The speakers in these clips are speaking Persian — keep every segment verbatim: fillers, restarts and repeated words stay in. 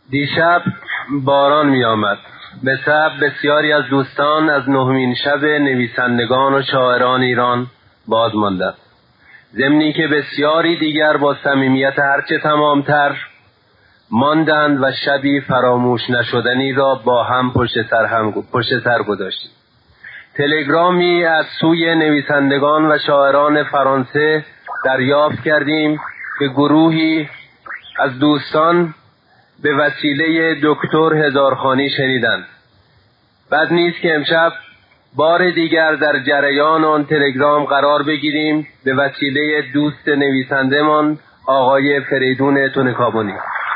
دیشب باران می آمد. به سبب بسیاری از دوستان از نهمین شب نویسندگان و شاعران ایران باز ماندند، ضمنی که بسیاری دیگر با صمیمیت هرچه تمامتر ماندند و شبی فراموش نشدنی را با هم پشت سر هم پشت سر گذاشتیم. تلگرامی از سوی نویسندگان و شاعران فرانسه دریافت کردیم که گروهی از دوستان به وسیله دکتر هزارخانی شنیدند. بد نیست که امشب بار دیگر در جریان آن تلگرام قرار بگیریم به وسیله دوست نویسنده‌مان آقای فریدون تونکابونی.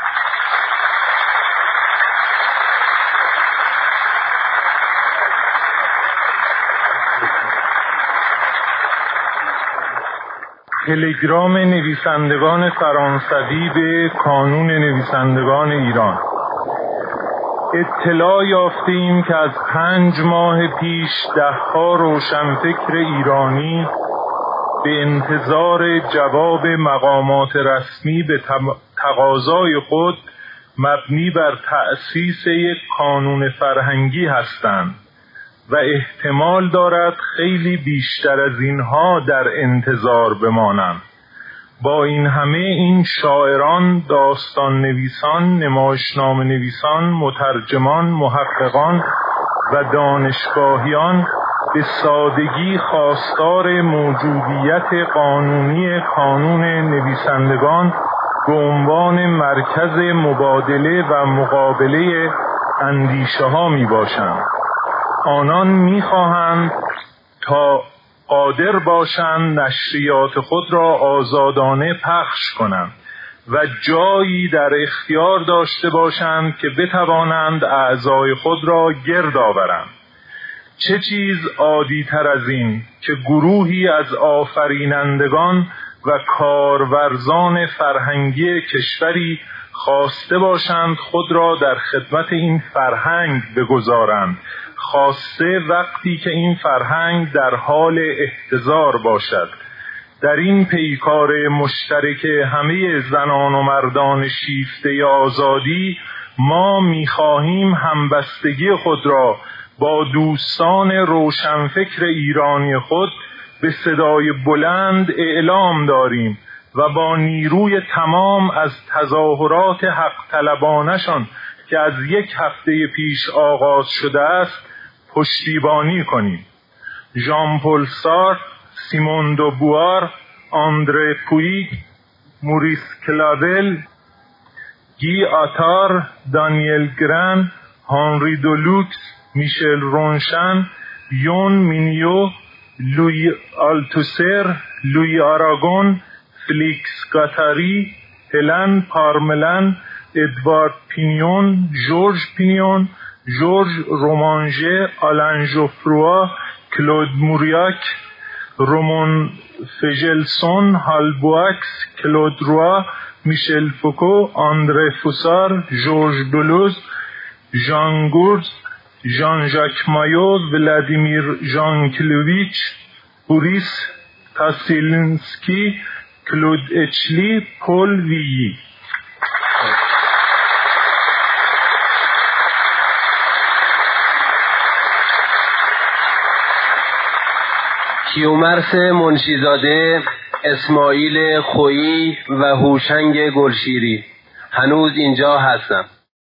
تلگرام نویسندگان فرانسوی به کانون نویسندگان ایران. اطلاع یافتیم که از پنج ماه پیش ده‌ها روشنفکر ایرانی به انتظار جواب مقامات رسمی به تقاضای خود مبنی بر تأسیس یک کانون فرهنگی هستند و احتمال دارد خیلی بیشتر از اینها در انتظار بمانند. با این همه این شاعران، داستان نویسان، نمایشنامه نویسان، مترجمان، محققان و دانشگاهیان به سادگی خواستار موجودیت قانونی کانون نویسندگان به عنوان مرکز مبادله و مقابله اندیشه ها می باشند. آنان می خواهند تا قادر باشند نشریات خود را آزادانه پخش کنند و جایی در اختیار داشته باشند که بتوانند اعضای خود را گرد آورند. چه چیز عادی تر از این که گروهی از آفرینندگان و کارورزان فرهنگی کشوری خواسته باشند خود را در خدمت این فرهنگ بگذارند، خاصه وقتی که این فرهنگ در حال احتضار باشد. در این پیکار مشترک همه زنان و مردان شیفته آزادی ما می‌خواهیم همبستگی خود را با دوستان روشنفکر ایرانی خود به صدای بلند اعلام داریم و با نیروی تمام از تظاهرات حق طلبانشان که از یک هفته پیش آغاز شده است پشتیبانی کنیم. ژان پل سارتر، سیمون دو بوار، آندره پویگ، موریس کلاول، گی آتار، دانیل گران، هانری دولوکس، میشل رونشان، یون مینیو، لوی آلتوسر، لوی آراگون، فلیکس گاتاری، هلن پارملن، ادوارد پینیون، جورج پینیون، جورج رومانژه، آلن ژوفروا، کلود موریاک، رومون فژلسون، هال بواکس، کلود روا، میشل فوکو، آندره فوسار، جورج دولوز، ژان گورز، ژان ژاک مایو، ولادیمیر ژانکلویچ، بوریس کاسیلینسکی، کلود اچلی، پول ویی. کیومرث منشیزاده، اسماعیل خویی و هوشنگ گلشیری هنوز اینجا هستند.